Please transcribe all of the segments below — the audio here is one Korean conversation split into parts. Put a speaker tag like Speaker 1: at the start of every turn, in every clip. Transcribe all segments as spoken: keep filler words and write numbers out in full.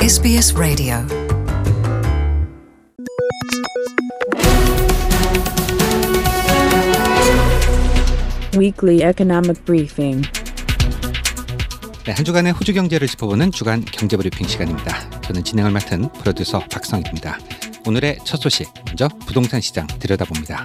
Speaker 1: 에스비에스 라디오.
Speaker 2: Weekly Economic Briefing.
Speaker 3: 네, 한 주간의 호주 경제를 짚어보는 주간 경제브리핑 시간입니다. 저는 진행을 맡은 프로듀서 박성일입니다. 오늘의 첫 소식, 먼저 부동산 시장 들여다봅니다.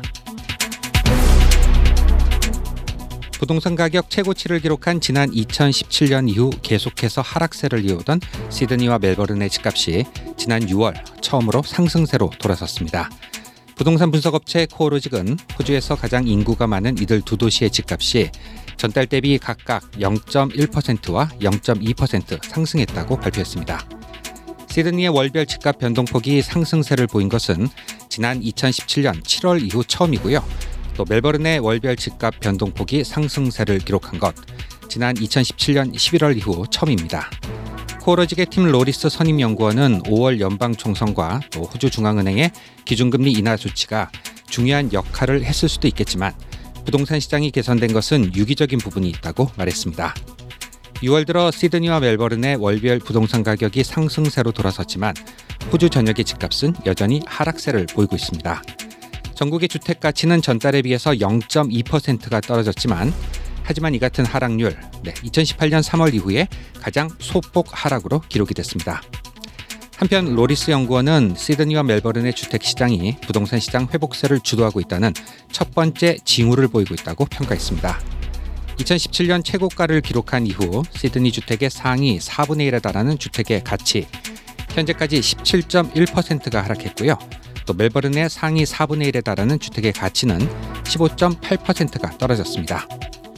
Speaker 3: 부동산 가격 최고치를 기록한 지난 이천십칠 년 이후 계속해서 하락세를 이어오던 시드니와 멜버른의 집값이 지난 유월 처음으로 상승세로 돌아섰습니다. 부동산 분석업체 코오로직은 호주에서 가장 인구가 많은 이들 두 도시의 집값이 전달 대비 각각 영 점 일 퍼센트와 영 점 이 퍼센트 상승했다고 발표했습니다. 시드니의 월별 집값 변동폭이 상승세를 보인 것은 지난 이천십칠 년 칠월 이후 처음이고요. 또 멜버른의 월별 집값 변동폭이 상승세를 기록한 것, 지난 이천십칠 년 십일월 이후 처음입니다. 코오로직의 팀 로리스 선임연구원은 오월 연방총선과 또 호주중앙은행의 기준금리 인하 조치가 중요한 역할을 했을 수도 있겠지만 부동산 시장이 개선된 것은 유기적인 부분이 있다고 말했습니다. 유월 들어 시드니와 멜버른의 월별 부동산 가격이 상승세로 돌아섰지만 호주 전역의 집값은 여전히 하락세를 보이고 있습니다. 전국의 주택 가치는 전달에 비해서 영 점 이 퍼센트가 떨어졌지만 하지만 이 같은 하락률, 네, 이천십팔 년 삼월 이후에 가장 소폭 하락으로 기록이 됐습니다. 한편 로리스 연구원은 시드니와 멜버른의 주택시장이 부동산 시장 회복세를 주도하고 있다는 첫 번째 징후를 보이고 있다고 평가했습니다. 이천십칠 년 최고가를 기록한 이후 시드니 주택의 상위 사분의 일에 달하는 주택의 가치, 현재까지 십칠 점 일 퍼센트가 하락했고요. 또 멜버른의 상위 사분의 일에 달하는 주택의 가치는 십오 점 팔 퍼센트가 떨어졌습니다.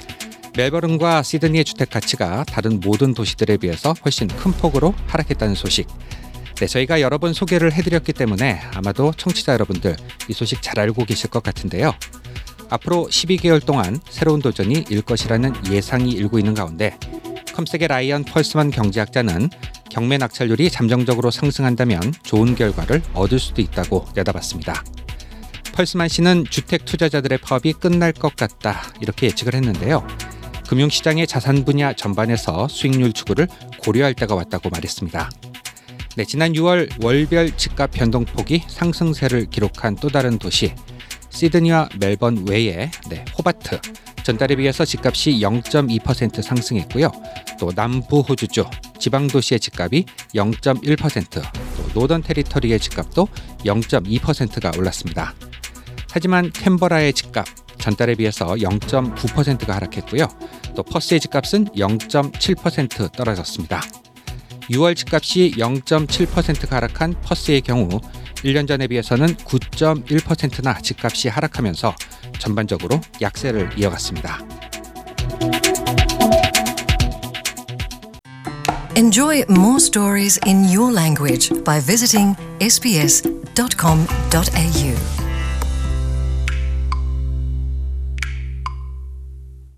Speaker 3: 멜버른과 시드니의 주택 가치가 다른 모든 도시들에 비해서 훨씬 큰 폭으로 하락했다는 소식. 네, 저희가 여러 번 소개를 해드렸기 때문에 아마도 청취자 여러분들 이 소식 잘 알고 계실 것 같은데요. 앞으로 십이 개월 동안 새로운 도전이 일 것이라는 예상이 일고 있는 가운데 컴색의 라이언 펄스만 경제학자는 경매 낙찰률이 잠정적으로 상승한다면 좋은 결과를 얻을 수도 있다고 내다봤습니다. 펄스만 씨는 주택 투자자들의 파업이 끝날 것 같다 이렇게 예측을 했는데요. 금융시장의 자산 분야 전반에서 수익률 추구를 고려할 때가 왔다고 말했습니다. 네, 지난 유월 월별 집값 변동폭이 상승세를 기록한 또 다른 도시 시드니와 멜번 외에 네, 호바트, 전달에 비해서 집값이 영 점 이 퍼센트 상승했고요. 또 남부 호주주, 지방도시의 집값이 영 점 일 퍼센트, 또 노던 테리터리의 집값도 영 점 이 퍼센트가 올랐습니다. 하지만 캔버라의 집값, 전달에 비해서 영 점 구 퍼센트가 하락했고요. 또 퍼스의 집값은 영 점 칠 퍼센트 떨어졌습니다. 유월 집값이 영 점 칠 퍼센트가 하락한 퍼스의 경우 일 년 전에 비해서는 구 점 일 퍼센트나 집값이 하락하면서 전반적으로 약세를 이어갔습니다.
Speaker 1: Enjoy more stories in your language by visiting 에스비에스 닷 컴 닷 에이유.